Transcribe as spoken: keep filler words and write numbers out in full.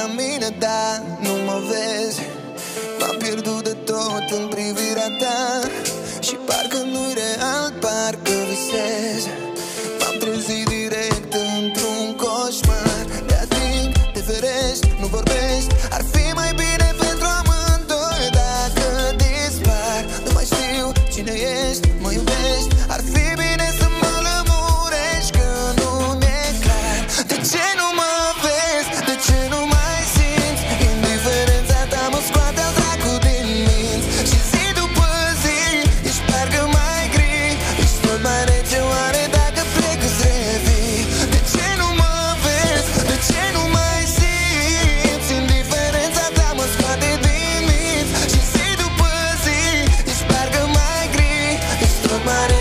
la mine, dar nu mă vezi. M-am pierdut de tot în privirea ta și parcă nu-i real, parcă visez. M-am trezit direct într-un coșmar. De ating, te ferești, nu vorbești. Ar fi mai bine pentru amândoi dacă dispar. Nu mai știu cine ești, mă iubești. Ar fi bine să mă lămurești, că nu mi-e clar. De ce nu mă vezi? De ce nu mai simți? Indiferența ta mă scoate al dracu din minți. Și zi după zi ești parcă mai gri. Ești tot mai rece, oare dacă plec îți revii? De ce nu mă vezi? De ce nu mai simți? Indiferența ta mă scoate din minți. Și zi după zi ești parcă mai gri. Ești tot mai rece.